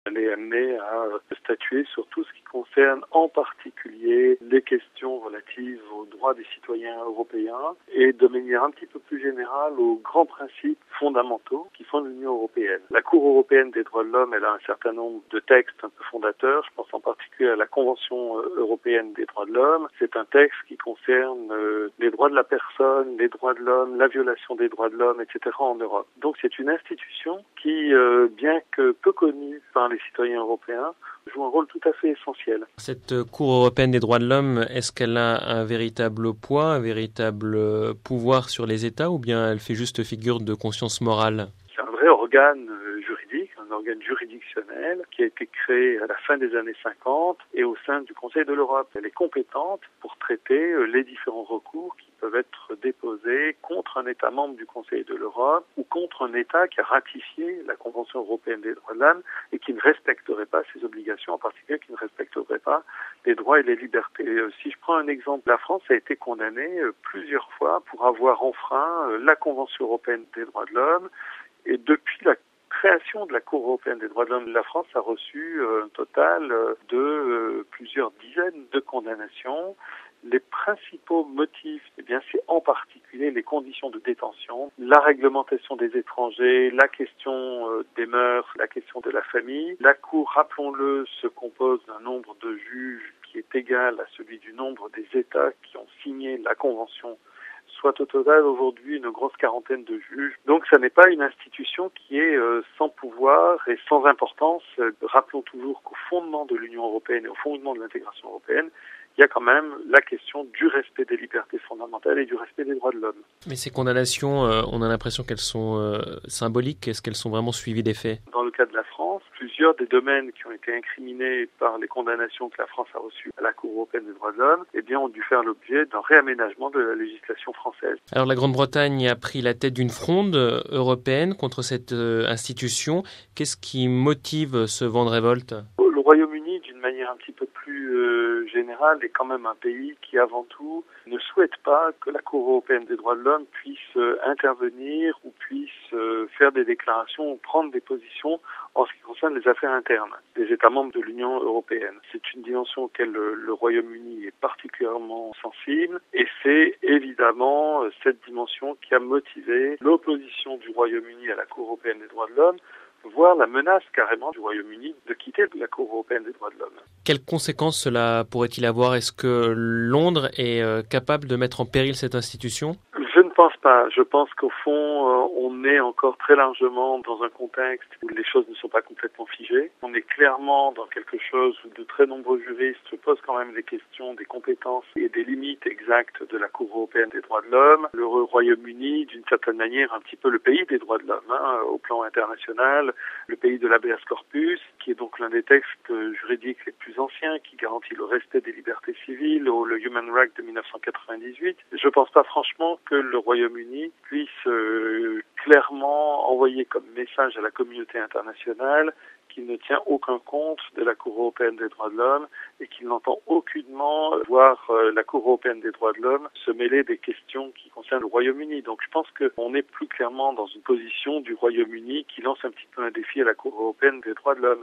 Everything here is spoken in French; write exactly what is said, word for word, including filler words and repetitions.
Elle est amenée à statuer sur tout ce qui concerne en particulier les questions relatives aux droits des citoyens européens et de manière un petit peu plus générale aux grands principes fondamentaux qui font l'Union européenne. La Cour européenne des droits de l'homme, elle a un certain nombre de textes un peu fondateurs. Je pense en particulier à la Convention européenne des droits de l'homme. C'est un texte qui concerne les droits de la personne, les droits de l'homme, la violation des droits de l'homme, et cetera en Europe. Donc c'est une institution qui, bien que peu connue par les citoyens européens, joue un rôle tout à fait essentiel. Cette Cour européenne des droits de l'homme, est-ce qu'elle a un véritable poids, un véritable pouvoir sur les États ou bien elle fait juste figure de conscience morale ? C'est un vrai organe juridique, un organe juridictionnel qui a été créé à la fin des années cinquante et au sein du Conseil de l'Europe. Elle est compétente pour traiter les différents recours qui peuvent être déposés contre un État membre du Conseil de l'Europe ou contre un État qui a ratifié la Convention européenne des droits de l'homme et qui ne respecterait pas ses obligations, en particulier qui ne respecterait pas les droits et les libertés. Si je prends un exemple, la France a été condamnée plusieurs fois pour avoir enfreint la Convention européenne des droits de l'homme et depuis la création de la Cour européenne des droits de l'homme, la France a reçu un total de plusieurs dizaines de condamnations. Les principaux motifs, eh bien, c'est en particulier les conditions de détention, la réglementation des étrangers, la question des mœurs, la question de la famille. La Cour, rappelons-le, se compose d'un nombre de juges qui est égal à celui du nombre des États qui ont signé la Convention, soit au total aujourd'hui une grosse quarantaine de juges. Donc ça n'est pas une institution qui est euh, sans pouvoir et sans importance. Rappelons toujours qu'au fondement de l'Union européenne et au fondement de l'intégration européenne, il y a quand même la question du respect des libertés fondamentales et du respect des droits de l'homme. Mais ces condamnations, euh, on a l'impression qu'elles sont euh, symboliques. Est-ce qu'elles sont vraiment suivies des faits ? Dans le cas de la France, plusieurs des domaines qui ont été incriminés par les condamnations que la France a reçues à la Cour européenne des droits de l'homme, eh bien, ont dû faire l'objet d'un réaménagement de la législation française. Alors la Grande-Bretagne a pris la tête d'une fronde européenne contre cette euh, institution. Qu'est-ce qui motive ce vent de révolte ? Le Royaume-Uni, d'une manière un petit peu plus euh, générale, est quand même un pays qui, avant tout, ne souhaite pas que la Cour européenne des droits de l'homme puisse euh, intervenir ou puisse euh, faire des déclarations ou prendre des positions en ce qui concerne les affaires internes des États membres de l'Union européenne. C'est une dimension auquel le, le Royaume-Uni est particulièrement sensible et c'est évidemment euh, cette dimension qui a motivé l'opposition du Royaume-Uni à la Cour européenne des droits de l'homme, voire la menace carrément du Royaume-Uni de quitter la Cour européenne des droits de l'homme. Quelles conséquences cela pourrait-il avoir ? Est-ce que Londres est euh, capable de mettre en péril cette institution ? Je ne pense pas. Je pense qu'au fond, euh, on est encore très largement dans un contexte où les choses ne sont pas complètement figées. On est clairement dans quelque chose où de très nombreux juristes se posent quand même des questions des compétences et des limites exactes de la Cour européenne des droits de l'homme. Le Royaume-Uni, d'une certaine manière, un petit peu le pays des droits de l'homme, hein, au plan international, le pays de l'habeas corpus, qui est donc l'un des textes juridiques les plus anciens, qui garantit le respect des libertés civiles, le Human Rights de dix-neuf cent quatre-vingt-dix-huit. Je ne pense pas franchement que le Royaume-Uni puisse euh, clairement envoyer comme message à la communauté internationale qu'il ne tient aucun compte de la Cour européenne des droits de l'homme et qu'il n'entend aucunement voir euh, la Cour européenne des droits de l'homme se mêler des questions qui concernent le Royaume-Uni. Donc je pense qu'on est plus clairement dans une position du Royaume-Uni qui lance un petit peu un défi à la Cour européenne des droits de l'homme.